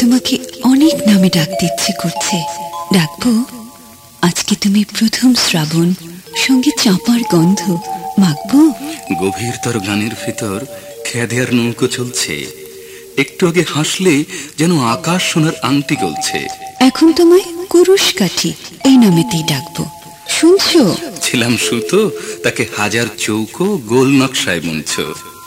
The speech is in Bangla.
তোমাকে অনেক নামে ডাকতে ইচ্ছে করছে। ডাকবো? আজকে তুমি প্রথম শ্রাবণ, সঙ্গে চাঁপার গন্ধ মাখবো। গভীরতর গানের ভিতর খেয়াদের নৌকো চলছে, একটু আগে হাসলে যেন আকাশ সোনার আংটি গলছে। এখন তোমায় কুরুশ কাঠি এই নামেতেই ডাকবো, শুনছো? ছিলাম সুতো, তাকে হাজার চৌকো গোল নকশায় বুনছো।